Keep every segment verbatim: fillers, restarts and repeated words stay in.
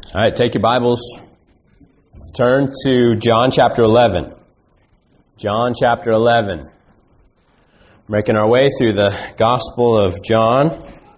All right, take your Bibles. Turn to John chapter eleven. John chapter eleven. Making our way through the Gospel of John.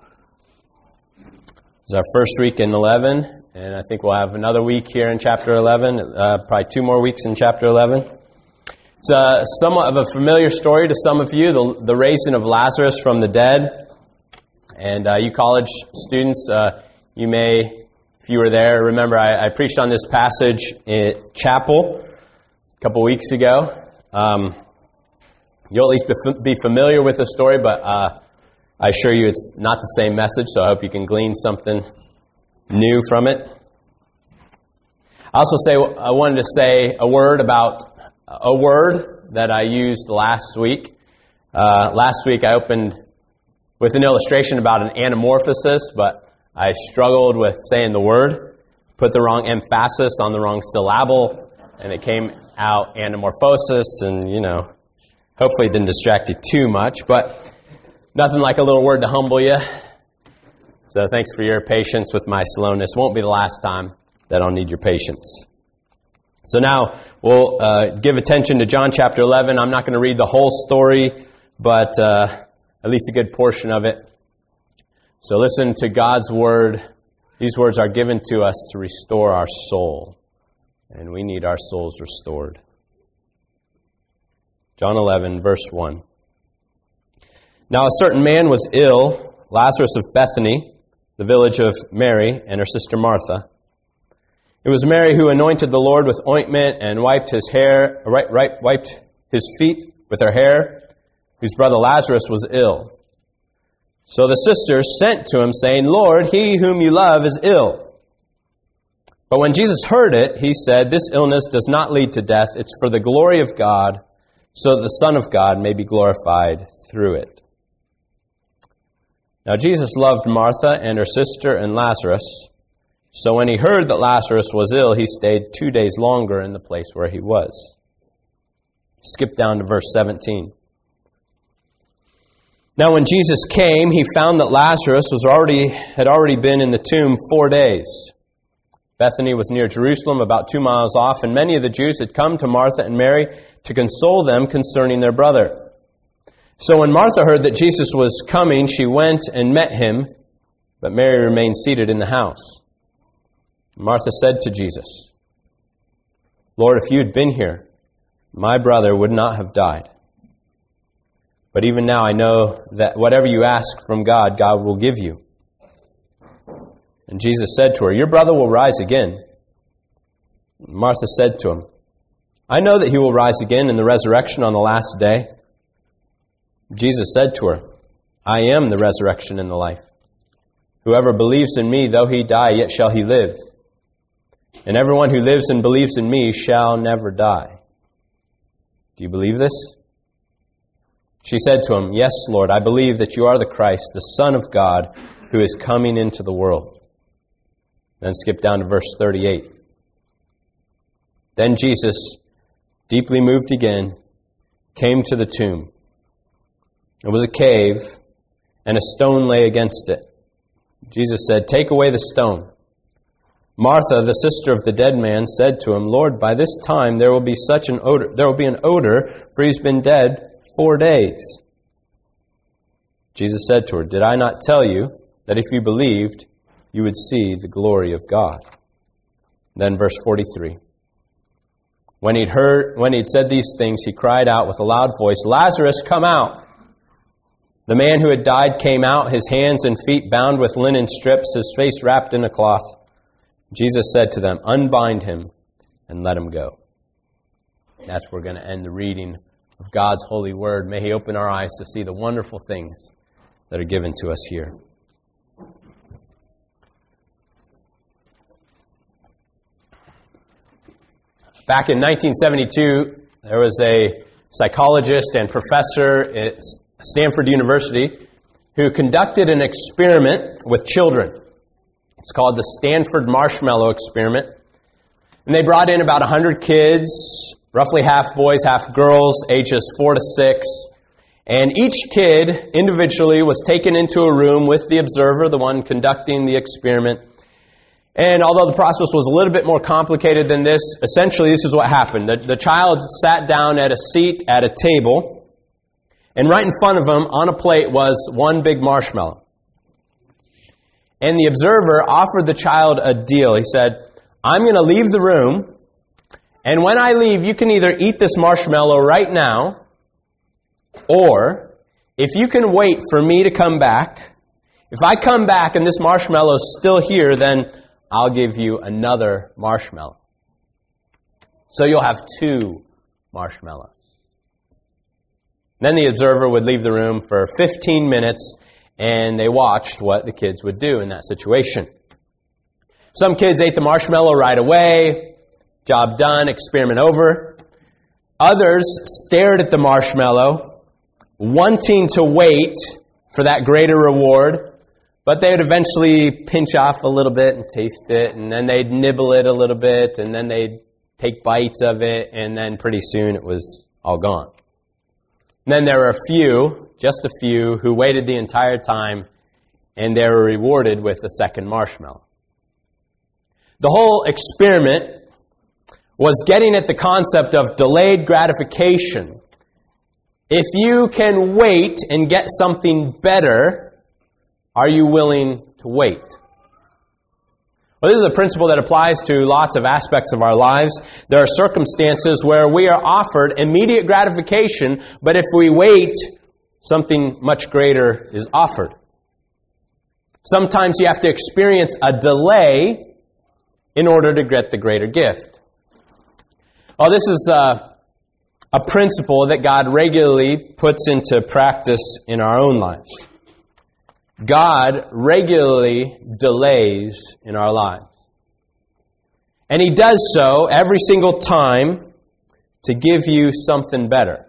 It's our first week in eleven, and I think we'll have another week here in chapter eleven, uh, probably two more weeks in chapter eleven. It's uh, somewhat of a familiar story to some of you, the, the raising of Lazarus from the dead. And uh, you college students, uh, you may... If you were there, remember I, I preached on this passage at chapel a couple weeks ago. Um, you'll at least be familiar with the story, but uh, I assure you it's not the same message, so I hope you can glean something new from it. I also say I wanted to say a word about a word that I used last week. Uh, last week I opened with an illustration about an anamorphosis, but I struggled with saying the word, put the wrong emphasis on the wrong syllable, and it came out anamorphosis, and, you know, hopefully it didn't distract you too much, but nothing like a little word to humble you. So thanks for your patience with my slowness. Won't be the last time that I'll need your patience. So now we'll uh, give attention to John chapter eleven. I'm not going to read the whole story, but uh, at least a good portion of it. So listen to God's word. These words are given to us to restore our soul, and we need our souls restored. John eleven, verse one. Now a certain man was ill, Lazarus of Bethany, the village of Mary and her sister Martha. It was Mary who anointed the Lord with ointment and wiped his hair, right, right, wiped his feet with her hair, whose brother Lazarus was ill. So the sisters sent to him, saying, Lord, he whom you love is ill. But when Jesus heard it, he said, This illness does not lead to death. It's for the glory of God, so that the Son of God may be glorified through it. Now Jesus loved Martha and her sister and Lazarus. So when he heard that Lazarus was ill, he stayed two days longer in the place where he was. Skip down to verse seventeen. Now when Jesus came, he found that Lazarus was already had already been in the tomb four days. Bethany was near Jerusalem, about two miles off, and many of the Jews had come to Martha and Mary to console them concerning their brother. So when Martha heard that Jesus was coming, she went and met him, but Mary remained seated in the house. Martha said to Jesus, Lord, if you had been here, my brother would not have died. But even now I know that whatever you ask from God, God will give you. And Jesus said to her, Your brother will rise again. Martha said to him, I know that he will rise again in the resurrection on the last day. Jesus said to her, I am the resurrection and the life. Whoever believes in me, though he die, yet shall he live. And everyone who lives and believes in me shall never die. Do you believe this? She said to him, Yes, Lord, I believe that you are the Christ, the Son of God, who is coming into the world. Then skip down to verse thirty-eight. Then Jesus, deeply moved again, came to the tomb. It was a cave, and a stone lay against it. Jesus said, Take away the stone. Martha, the sister of the dead man, said to him, Lord, by this time there will be such an odor, there will be an odor, for he's been dead Four days. Jesus said to her, Did I not tell you that if you believed, you would see the glory of God? Then verse forty-three. When he'd heard, when he'd said these things, he cried out with a loud voice, Lazarus, come out! The man who had died came out, his hands and feet bound with linen strips, his face wrapped in a cloth. Jesus said to them, Unbind him and let him go. That's where we're going to end the reading of God's holy word. May he open our eyes to see the wonderful things that are given to us here. Back in nineteen seventy-two, there was a psychologist and professor at Stanford University who conducted an experiment with children. It's called the Stanford Marshmallow Experiment. And they brought in about one hundred kids, roughly half boys, half girls, ages four to six. And each kid individually was taken into a room with the observer, the one conducting the experiment. And although the process was a little bit more complicated than this, essentially this is what happened. The, the child sat down at a seat at a table, and right in front of him on a plate was one big marshmallow. And the observer offered the child a deal. He said, I'm going to leave the room, and when I leave, you can either eat this marshmallow right now, or if you can wait for me to come back, if I come back and this marshmallow is still here, then I'll give you another marshmallow. So you'll have two marshmallows. Then the observer would leave the room for fifteen minutes, and they watched what the kids would do in that situation. Some kids ate the marshmallow right away. Job done, experiment over. Others stared at the marshmallow, wanting to wait for that greater reward. But they would eventually pinch off a little bit and taste it, and then they'd nibble it a little bit, and then they'd take bites of it, and then pretty soon it was all gone. And then there were a few, just a few, who waited the entire time, and they were rewarded with a second marshmallow. The whole experiment was getting at the concept of delayed gratification. If you can wait and get something better, are you willing to wait? Well, this is a principle that applies to lots of aspects of our lives. There are circumstances where we are offered immediate gratification, but if we wait, something much greater is offered. Sometimes you have to experience a delay in order to get the greater gift. Well, this is a, a principle that God regularly puts into practice in our own lives. God regularly delays in our lives. And He does so every single time to give you something better.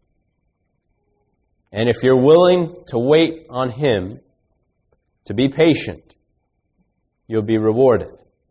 And if you're willing to wait on Him, to be patient, you'll be rewarded.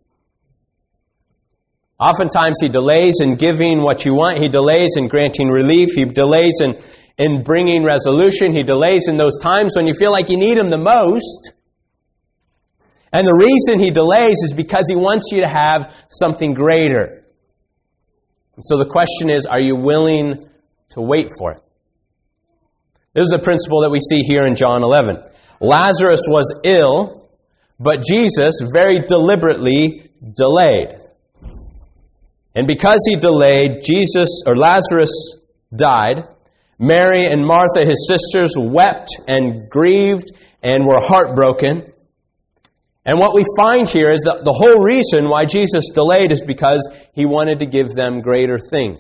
Oftentimes He delays in giving what you want. He delays in granting relief. He delays in In bringing resolution. He delays in those times when you feel like you need Him the most. And the reason He delays is because He wants you to have something greater. And so the question is, are you willing to wait for it? This is a principle that we see here in John eleven. Lazarus was ill, but Jesus very deliberately delayed. And because He delayed, Jesus or Lazarus died. Mary and Martha, His sisters, wept and grieved and were heartbroken. And what we find here is that the whole reason why Jesus delayed is because He wanted to give them greater things.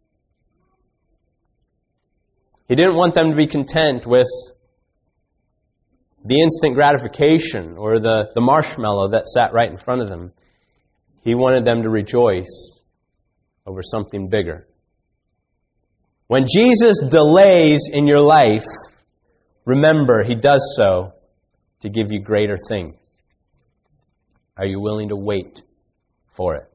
He didn't want them to be content with the instant gratification or the, the marshmallow that sat right in front of them. He wanted them to rejoice over something bigger. When Jesus delays in your life, remember, He does so to give you greater things. Are you willing to wait for it?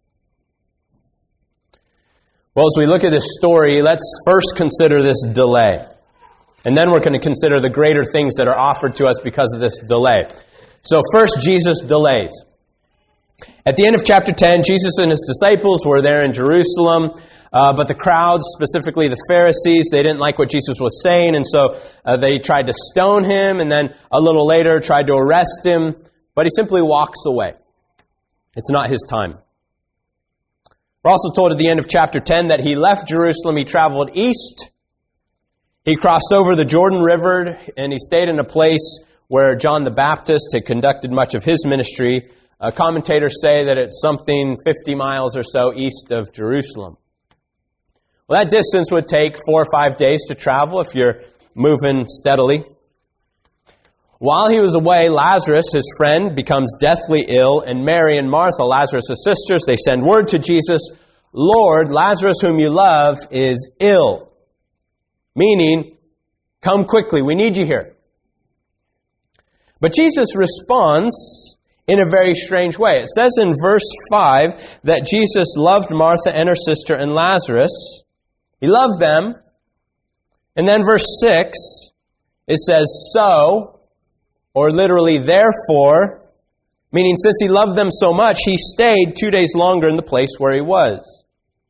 Well, as we look at this story, let's first consider this delay. And then we're going to consider the greater things that are offered to us because of this delay. So first, Jesus delays. At the end of chapter ten, Jesus and His disciples were there in Jerusalem. Uh, but the crowds, specifically the Pharisees, they didn't like what Jesus was saying, and so uh, they tried to stone Him, and then a little later tried to arrest Him, but He simply walks away. It's not His time. We're also told at the end of chapter ten that He left Jerusalem, He traveled east, He crossed over the Jordan River, and He stayed in a place where John the Baptist had conducted much of his ministry. Uh, commentators say that it's something fifty miles or so east of Jerusalem. Well, that distance would take four or five days to travel if you're moving steadily. While he was away, Lazarus, his friend, becomes deathly ill, and Mary and Martha, Lazarus' sisters, they send word to Jesus, Lord, Lazarus, whom you love, is ill. Meaning, come quickly, we need you here. But Jesus responds in a very strange way. It says in verse five that Jesus loved Martha and her sister and Lazarus. He loved them. And then verse six, it says, so, or literally therefore, Meaning, since he loved them so much, he stayed two days longer in the place where he was.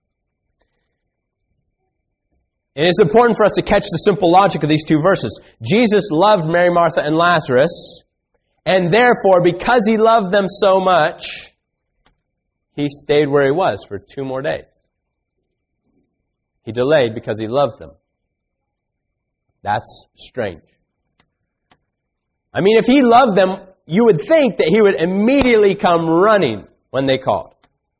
And it's important for us to catch the simple logic of these two verses. Jesus loved Mary, Martha, and Lazarus, and therefore, because he loved them so much, he stayed where he was for two more days. He delayed because he loved them. That's strange. I mean, if he loved them, you would think that he would immediately come running when they called.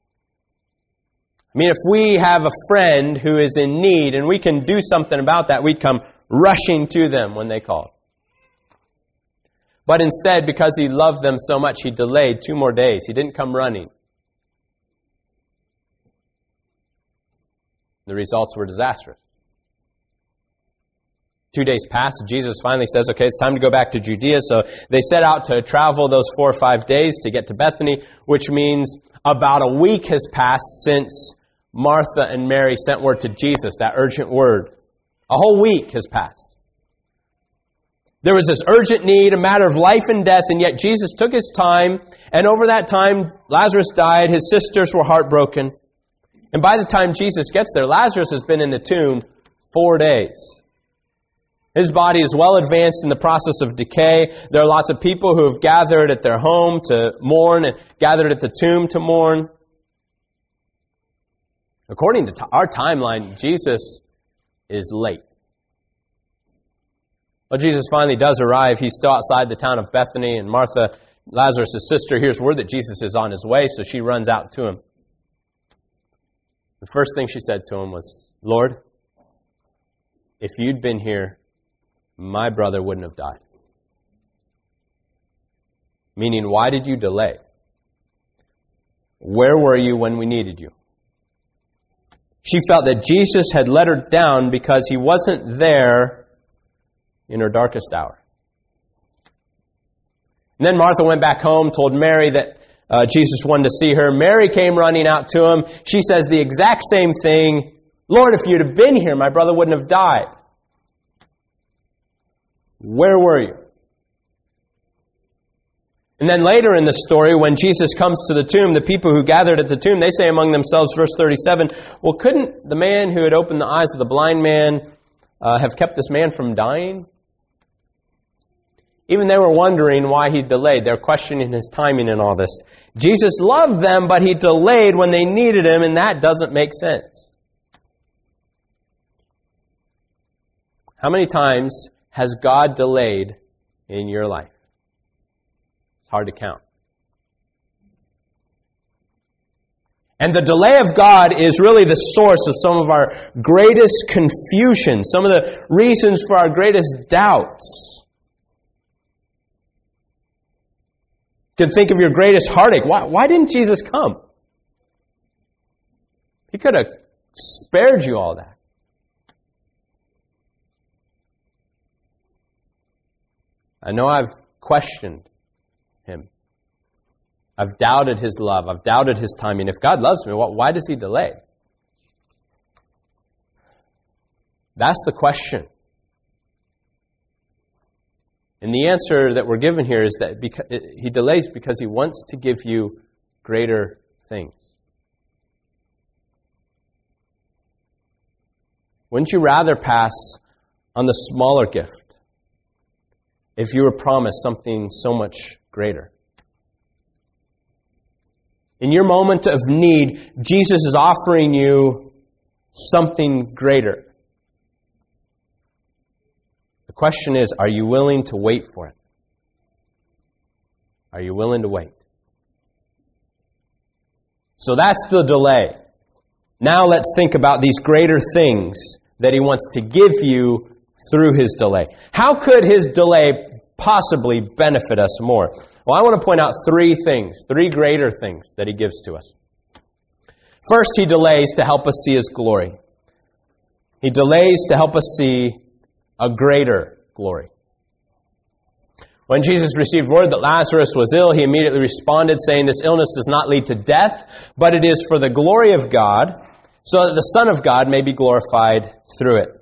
I mean, if we have a friend who is in need and we can do something about that, we'd come rushing to them when they called. But instead, because he loved them so much, he delayed two more days. He didn't come running. The results were disastrous. Two days passed. Jesus finally says, okay, it's time to go back to Judea. So they set out to travel those four or five days to get to Bethany, which means about a week has passed since Martha and Mary sent word to Jesus, that urgent word. A whole week has passed. There was this urgent need, a matter of life and death, and yet Jesus took his time, and over that time, Lazarus died, his sisters were heartbroken. And by the time Jesus gets there, Lazarus has been in the tomb four days. His body is well advanced in the process of decay. There are lots of people who have gathered at their home to mourn and gathered at the tomb to mourn. According to our timeline, Jesus is late. Well, Jesus finally does arrive. He's still outside the town of Bethany, and Martha, Lazarus' sister, hears word that Jesus is on his way, so she runs out to him. The first thing she said to him was, "Lord, if you'd been here, my brother wouldn't have died." Meaning, why did you delay? Where were you when we needed you? She felt that Jesus had let her down because he wasn't there in her darkest hour. And then Martha went back home, told Mary that uh, Jesus wanted to see her. Mary came running out to him. She says the exact same thing. "Lord, if you'd have been here, my brother wouldn't have died." Where were you? And then later in the story, when Jesus comes to the tomb, the people who gathered at the tomb, they say among themselves, verse thirty-seven, "Well, couldn't the man who had opened the eyes of the blind man uh, have kept this man from dying?" Even they were wondering why he delayed. They're questioning his timing and all this. Jesus loved them, but he delayed when they needed him, and that doesn't make sense. How many times has God delayed in your life? It's hard to count. And the delay of God is really the source of some of our greatest confusion, some of the reasons for our greatest doubts. You can think of your greatest heartache. Why, why didn't Jesus come? He could have spared you all that. I know I've questioned him. I've doubted his love. I've doubted his timing. If God loves me, why does he delay? That's the question. And the answer that we're given here is that because he delays because he wants to give you greater things. Wouldn't you rather pass on the smaller gift if you were promised something so much greater? In your moment of need, Jesus is offering you something greater. The question is, are you willing to wait for it? Are you willing to wait? So that's the delay. Now let's think about these greater things that he wants to give you through his delay. How could his delay possibly benefit us more? Well, I want to point out three things, three greater things that he gives to us. First, he delays to help us see his glory. He delays to help us see a greater glory. When Jesus received word that Lazarus was ill, he immediately responded saying, "This illness does not lead to death, but it is for the glory of God, so that the Son of God may be glorified through it."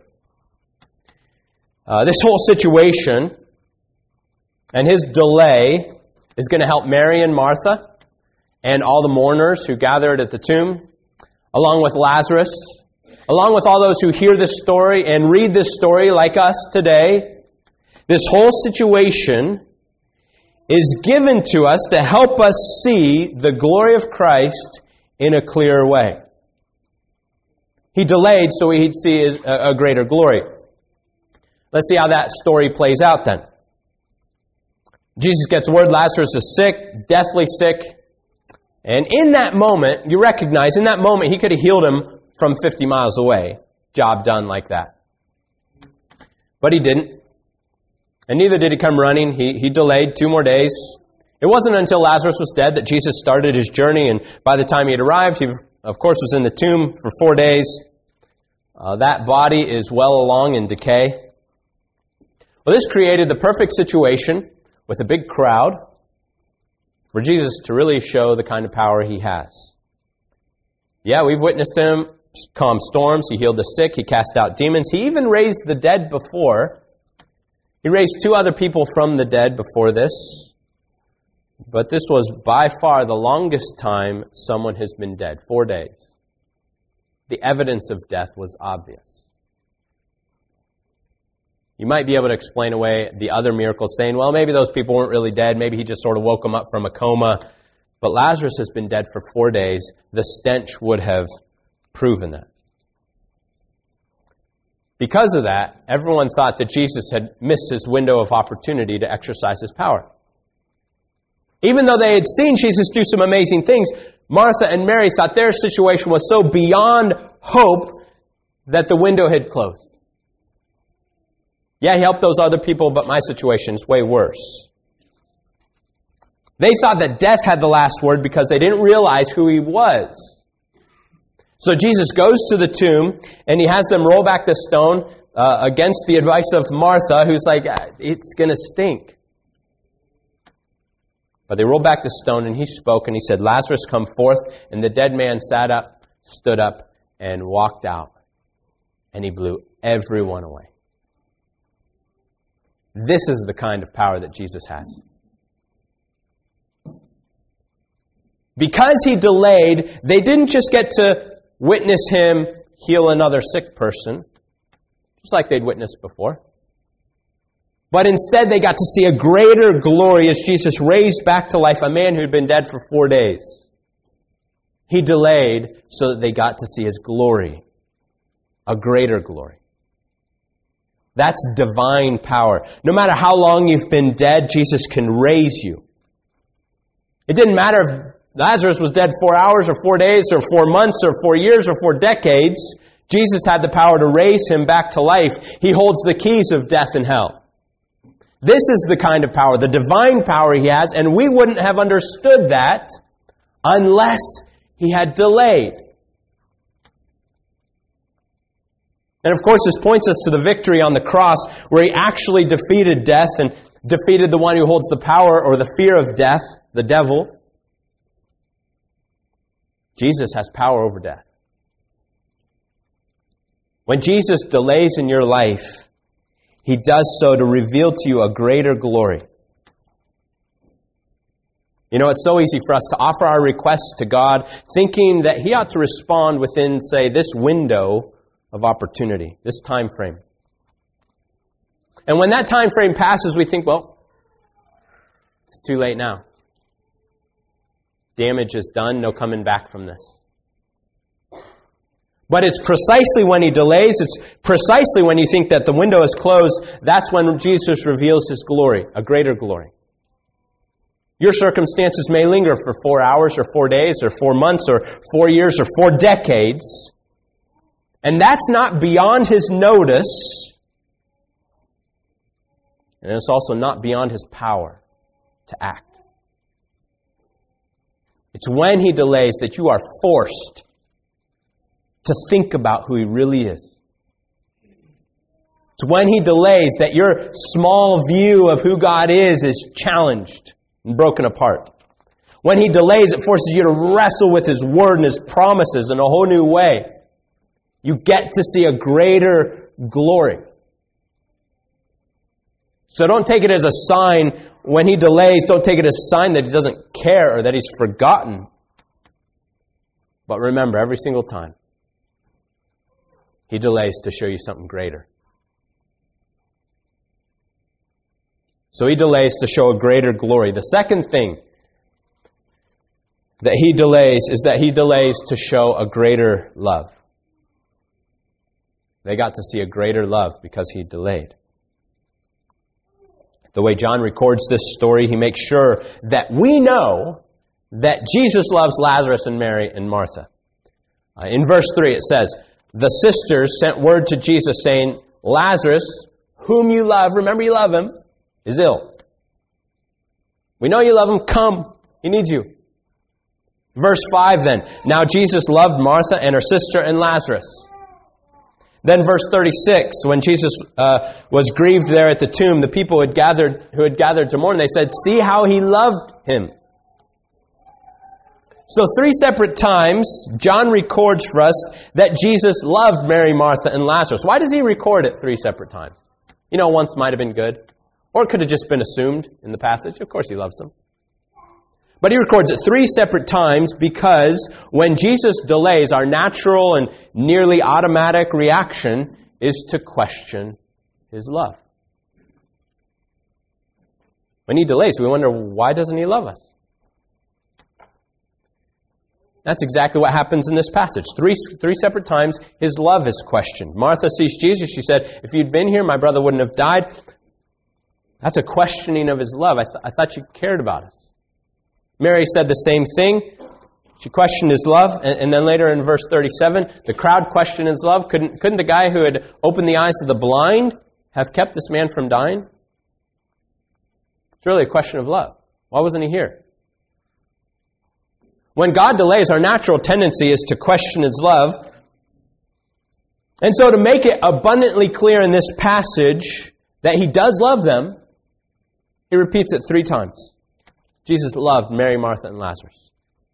Uh, this whole situation and his delay is going to help Mary and Martha and all the mourners who gathered at the tomb, along with Lazarus, along with all those who hear this story and read this story like us today. This whole situation is given to us to help us see the glory of Christ in a clearer way. He delayed so he'd see a greater glory. Let's see how that story plays out then. Jesus gets word Lazarus is sick, deathly sick. And in that moment, you recognize, in that moment, he could have healed him from fifty miles away. Job done like that. But he didn't. And neither did he come running. He, he delayed two more days. It wasn't until Lazarus was dead that Jesus started his journey. And by the time he had arrived, he, of course, was in the tomb for four days. Uh, that body is well along in decay. Well, this created the perfect situation with a big crowd for Jesus to really show the kind of power he has. Yeah, we've witnessed him calm storms. He healed the sick. He cast out demons. He even raised the dead before. He raised two other people from the dead before this. But this was by far the longest time someone has been dead, four days. The evidence of death was obvious. You might be able to explain away the other miracles saying, well, maybe those people weren't really dead. Maybe he just sort of woke them up from a coma. But Lazarus has been dead for four days. The stench would have proven that. Because of that, everyone thought that Jesus had missed his window of opportunity to exercise his power. Even though they had seen Jesus do some amazing things, Martha and Mary thought their situation was so beyond hope that the window had closed. Yeah, he helped those other people, but my situation is way worse. They thought that death had the last word because they didn't realize who he was. So Jesus goes to the tomb, and he has them roll back the stone uh, against the advice of Martha, who's like, it's going to stink. But they rolled back the stone, and he spoke, and he said, Lazarus, come forth. And the dead man sat up, stood up, and walked out. And he blew everyone away. This is the kind of power that Jesus has. Because he delayed, they didn't just get to witness him heal another sick person, just like they'd witnessed before. But instead, they got to see a greater glory as Jesus raised back to life a man who'd been dead for four days. He delayed so that they got to see his glory, a greater glory. That's divine power. No matter how long you've been dead, Jesus can raise you. It didn't matter if Lazarus was dead four hours or four days or four months or four years or four decades. Jesus had the power to raise him back to life. He holds the keys of death and hell. This is the kind of power, the divine power he has, and we wouldn't have understood that unless he had delayed. And of course, this points us to the victory on the cross, where he actually defeated death and defeated the one who holds the power or the fear of death, the devil. Jesus has power over death. When Jesus delays in your life, he does so to reveal to you a greater glory. You know, it's so easy for us to offer our requests to God, thinking that he ought to respond within, say, this window of opportunity, this time frame. And when that time frame passes, we think, well, it's too late now. Damage is done, no coming back from this. But it's precisely when he delays, it's precisely when you think that the window is closed, that's when Jesus reveals his glory, a greater glory. Your circumstances may linger for four hours or four days or four months or four years or four decades. And that's not beyond his notice. And it's also not beyond his power to act. It's when he delays that you are forced to think about who he really is. It's when he delays that your small view of who God is is challenged and broken apart. When he delays, it forces you to wrestle with his word and his promises in a whole new way. You get to see a greater glory. So don't take it as a sign when he delays, don't take it as a sign that he doesn't care or that he's forgotten. But remember, every single time, he delays to show you something greater. So he delays to show a greater glory. The second thing that he delays is that he delays to show a greater love. They got to see a greater love because he delayed. The way John records this story, he makes sure that we know that Jesus loves Lazarus and Mary and Martha. Uh, in verse three it says, the sisters sent word to Jesus saying, Lazarus, whom you love, remember you love him, is ill. We know you love him, come, he needs you. Verse five then, now Jesus loved Martha and her sister and Lazarus. Then verse thirty-six, when Jesus uh, was grieved there at the tomb, the people who had gathered who had gathered to mourn, they said, see how he loved him. So three separate times, John records for us that Jesus loved Mary, Martha, and Lazarus. Why does he record it three separate times? You know, once might have been good. Or it could have just been assumed in the passage. Of course he loves them. But he records it three separate times because when Jesus delays, our natural and nearly automatic reaction is to question his love. When he delays, we wonder, why doesn't he love us? That's exactly what happens in this passage. Three, three separate times, his love is questioned. Martha sees Jesus. She said, if you'd been here, my brother wouldn't have died. That's a questioning of his love. I, th- I thought you cared about us. Mary said the same thing. She questioned his love. And, and then later in verse thirty-seven, the crowd questioned his love. Couldn't, couldn't the guy who had opened the eyes of the blind have kept this man from dying? It's really a question of love. Why wasn't he here? When God delays, our natural tendency is to question his love. And so to make it abundantly clear in this passage that he does love them, he repeats it three times. Jesus loved Mary, Martha, and Lazarus.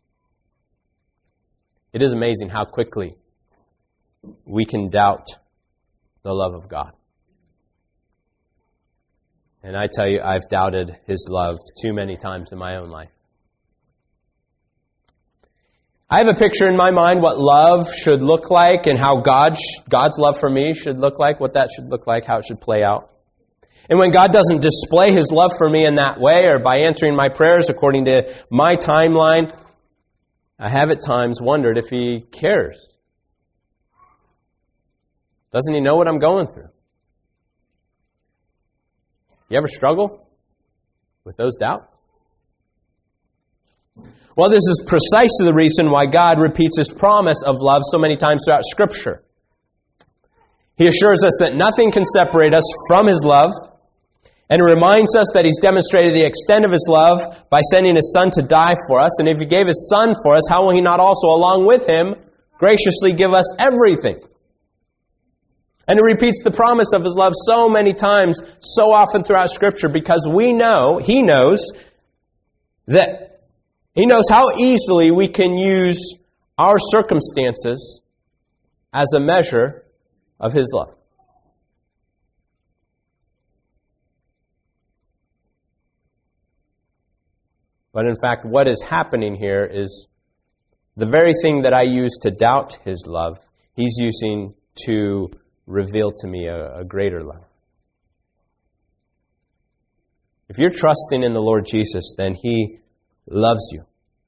It is amazing how quickly we can doubt the love of God. And I tell you, I've doubted his love too many times in my own life. I have a picture in my mind what love should look like and how God, God's love for me should look like, what that should look like, how it should play out. And when God doesn't display his love for me in that way or by answering my prayers according to my timeline, I have at times wondered if he cares. Doesn't he know what I'm going through? You ever struggle with those doubts? Well, this is precisely the reason why God repeats his promise of love so many times throughout Scripture. He assures us that nothing can separate us from his love, and reminds us that he's demonstrated the extent of his love by sending his Son to die for us. And if he gave his Son for us, how will he not also, along with him, graciously give us everything? And he repeats the promise of his love so many times, so often throughout Scripture, because we know, he knows, that he knows how easily we can use our circumstances as a measure of his love. But in fact, what is happening here is the very thing that I use to doubt his love, he's using to reveal to me a, a greater love. If you're trusting in the Lord Jesus, then he loves you.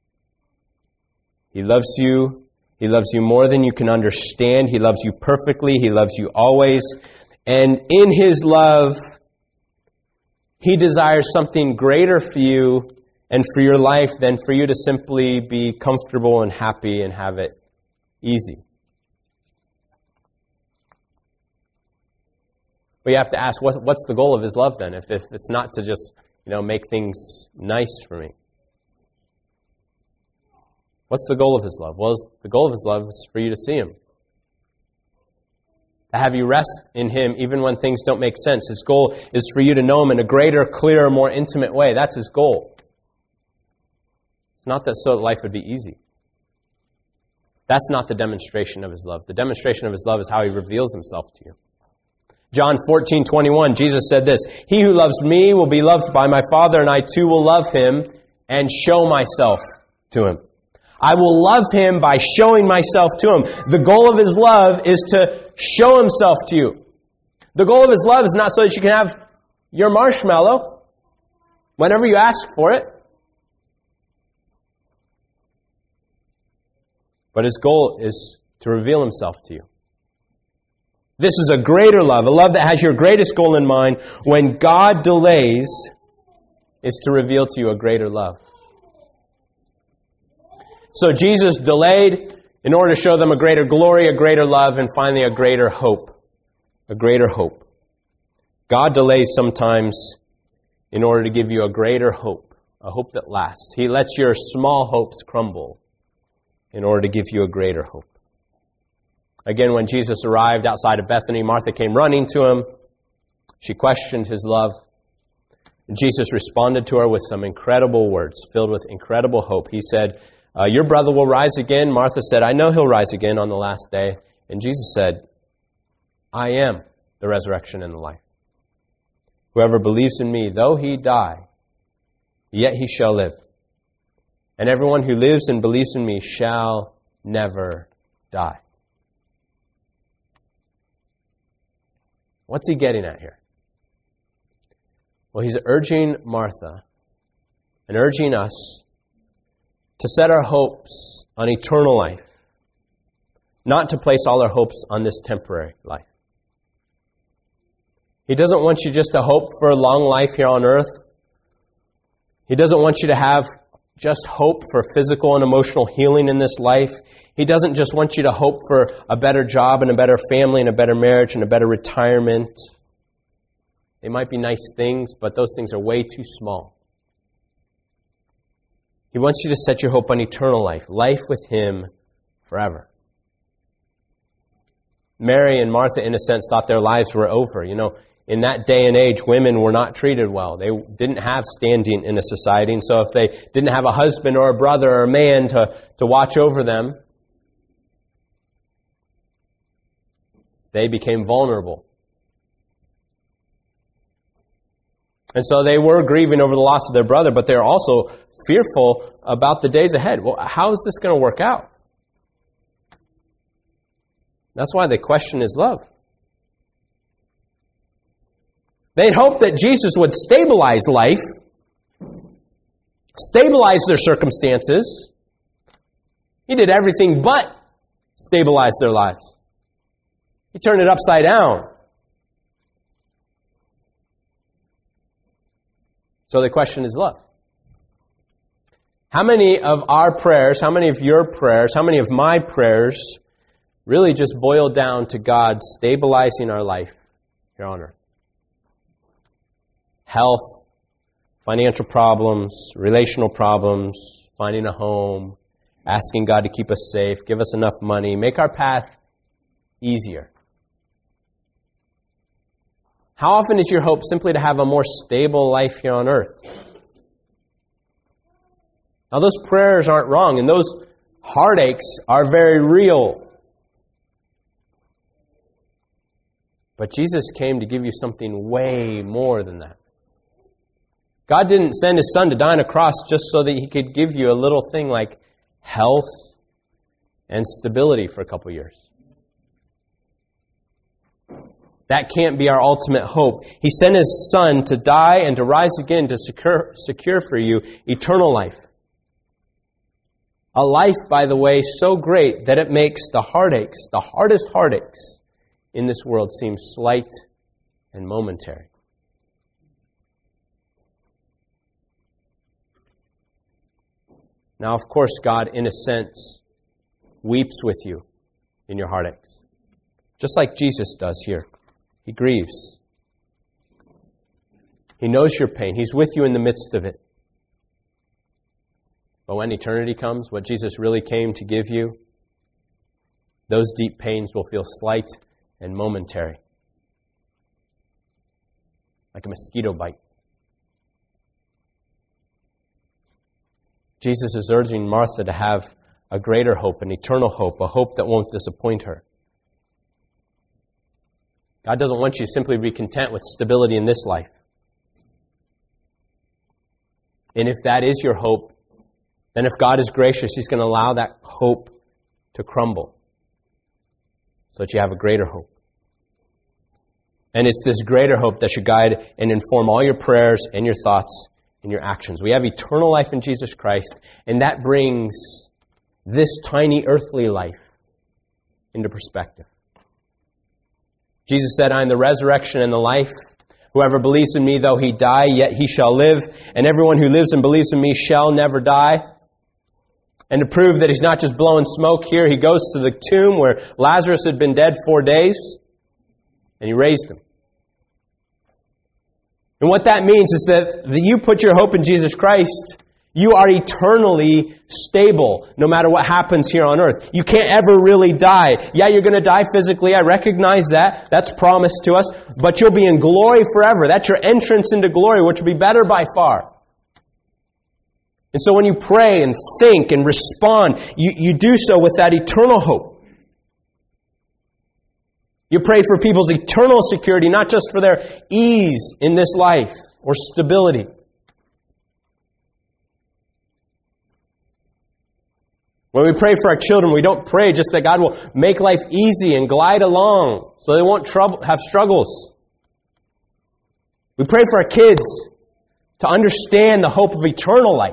He loves you. He loves you more than you can understand. He loves you perfectly. He loves you always. And in his love, he desires something greater for you and for your life than for you to simply be comfortable and happy and have it easy. Well, you have to ask, what, what's the goal of his love then, if, if it's not to just, you know, make things nice for me? What's the goal of his love? Well, the goal of his love is for you to see him. To have you rest in him even when things don't make sense. His goal is for you to know him in a greater, clearer, more intimate way. That's his goal. It's not that so that life would be easy. That's not the demonstration of his love. The demonstration of his love is how he reveals himself to you. John fourteen twenty-one, Jesus said this, "He who loves me will be loved by my Father, and I too will love him and show myself to him." I will love him by showing myself to him. The goal of his love is to show himself to you. The goal of his love is not so that you can have your marshmallow whenever you ask for it. But his goal is to reveal himself to you. This is a greater love, a love that has your greatest goal in mind. When God delays, is to reveal to you a greater love. So Jesus delayed in order to show them a greater glory, a greater love, and finally a greater hope. A greater hope. God delays sometimes in order to give you a greater hope, a hope that lasts. He lets your small hopes crumble in order to give you a greater hope. Again, when Jesus arrived outside of Bethany, Martha came running to him. She questioned his love. And Jesus responded to her with some incredible words, filled with incredible hope. He said, uh, your brother will rise again. Martha said, I know he'll rise again on the last day. And Jesus said, I am the resurrection and the life. Whoever believes in me, though he die, yet he shall live. And everyone who lives and believes in me shall never die. What's he getting at here? Well, he's urging Martha and urging us to set our hopes on eternal life, not to place all our hopes on this temporary life. He doesn't want you just to hope for a long life here on earth. He doesn't want you to have just hope for physical and emotional healing in this life. He doesn't just want you to hope for a better job and a better family and a better marriage and a better retirement. They might be nice things, but those things are way too small. He wants you to set your hope on eternal life, life with Him forever. Mary and Martha, in a sense, thought their lives were over. You know, in that day and age, women were not treated well. They didn't have standing in a society, and so if they didn't have a husband or a brother or a man to, to watch over them, they became vulnerable. And so they were grieving over the loss of their brother, but they're also fearful about the days ahead. Well, how is this going to work out? That's why they question His love. They'd hoped that Jesus would stabilize life, stabilize their circumstances. He did everything but stabilize their lives. He turned it upside down. So the question is love. How many of our prayers, how many of your prayers, how many of my prayers really just boil down to God stabilizing our life here on earth? Health, financial problems, relational problems, finding a home, asking God to keep us safe, give us enough money, make our path easier. How often is your hope simply to have a more stable life here on earth? Now, those prayers aren't wrong, and those heartaches are very real. But Jesus came to give you something way more than that. God didn't send His Son to die on a cross just so that He could give you a little thing like health and stability for a couple years. That can't be our ultimate hope. He sent His Son to die and to rise again to secure, secure for you eternal life. A life, by the way, so great that it makes the heartaches, the hardest heartaches in this world seem slight and momentary. Now, of course, God, in a sense, weeps with you in your heartaches, just like Jesus does here. He grieves. He knows your pain. He's with you in the midst of it. But when eternity comes, what Jesus really came to give you, those deep pains will feel slight and momentary, like a mosquito bite. Jesus is urging Martha to have a greater hope, an eternal hope, a hope that won't disappoint her. God doesn't want you to simply be content with stability in this life. And if that is your hope, then if God is gracious, He's going to allow that hope to crumble so that you have a greater hope. And it's this greater hope that should guide and inform all your prayers and your thoughts and your actions. We have eternal life in Jesus Christ, and that brings this tiny earthly life into perspective. Jesus said, I am the resurrection and the life. Whoever believes in me, though he die, yet he shall live. And everyone who lives and believes in me shall never die. And to prove that he's not just blowing smoke here, he goes to the tomb where Lazarus had been dead four days, and he raised him. And what that means is that you put your hope in Jesus Christ, you are eternally stable no matter what happens here on earth. You can't ever really die. Yeah, you're going to die physically. I recognize that. That's promised to us. But you'll be in glory forever. That's your entrance into glory, which will be better by far. And so when you pray and think and respond, you, you do so with that eternal hope. You pray for people's eternal security, not just for their ease in this life or stability. When we pray for our children, we don't pray just that God will make life easy and glide along so they won't trouble, have struggles. We pray for our kids to understand the hope of eternal life.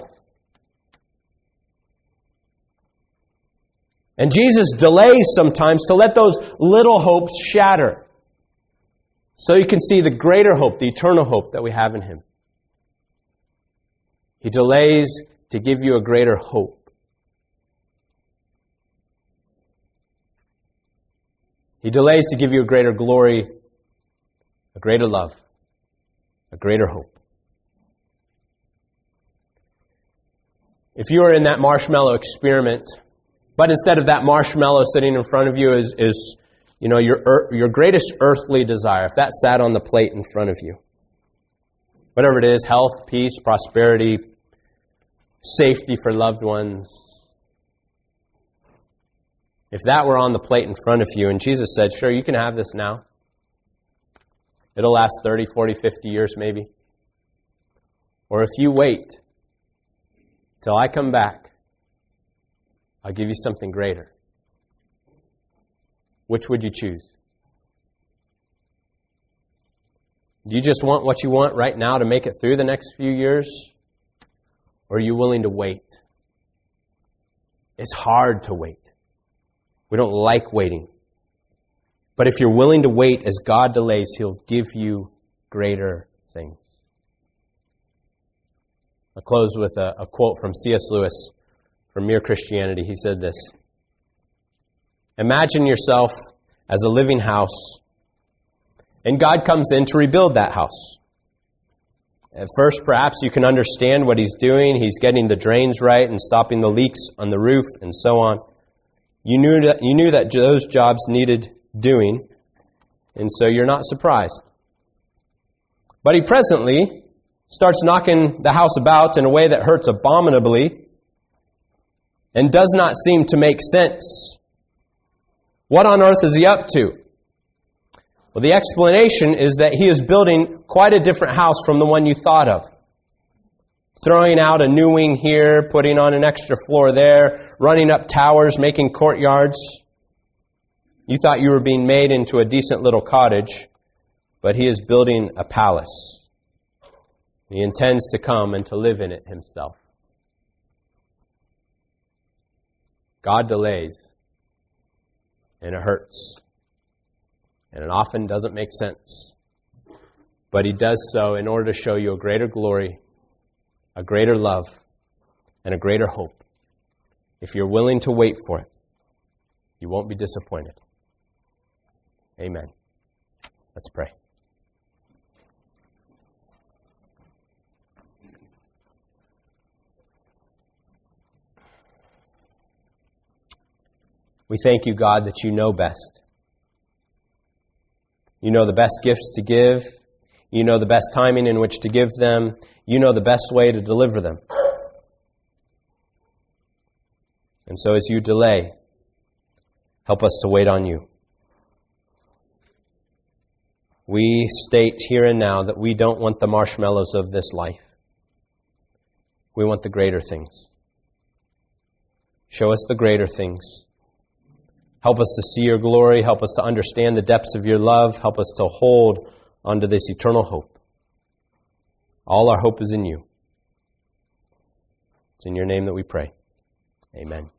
And Jesus delays sometimes to let those little hopes shatter so you can see the greater hope, the eternal hope that we have in Him. He delays to give you a greater hope. He delays to give you a greater glory, a greater love, a greater hope. If you are in that marshmallow experiment, but instead of that marshmallow sitting in front of you is, is you know, your, your greatest earthly desire, if that sat on the plate in front of you, whatever it is, health, peace, prosperity, safety for loved ones, if that were on the plate in front of you and Jesus said, sure, you can have this now. It'll last thirty, forty, fifty years maybe. Or if you wait till I come back, I'll give you something greater. Which would you choose? Do you just want what you want right now to make it through the next few years? Or are you willing to wait? It's hard to wait. We don't like waiting. But if you're willing to wait as God delays, He'll give you greater things. I'll close with a, a quote from C S Lewis from Mere Christianity. He said this: imagine yourself as a living house, and God comes in to rebuild that house. At first, perhaps you can understand what He's doing. He's getting the drains right and stopping the leaks on the roof and so on. You knew that you knew that those jobs needed doing, and so you're not surprised. But He presently starts knocking the house about in a way that hurts abominably and does not seem to make sense. What on earth is He up to? Well, the explanation is that He is building quite a different house from the one you thought of. Throwing out a new wing here, putting on an extra floor there, running up towers, making courtyards. You thought you were being made into a decent little cottage, but He is building a palace. He intends to come and to live in it Himself. God delays, and it hurts, and it often doesn't make sense. But He does so in order to show you a greater glory, a greater love, and a greater hope. If you're willing to wait for it, you won't be disappointed. Amen. Let's pray. We thank You, God, that You know best. You know the best gifts to give. You know the best timing in which to give them. You know the best way to deliver them. And so as You delay, help us to wait on You. we state here and now that we don't want the marshmallows of this life. We want the greater things. Show us the greater things. Help us to see your glory. Help us to understand the depths of your love. Help us to hold onto this eternal hope. All our hope is in you. It's in your name that we pray. Amen.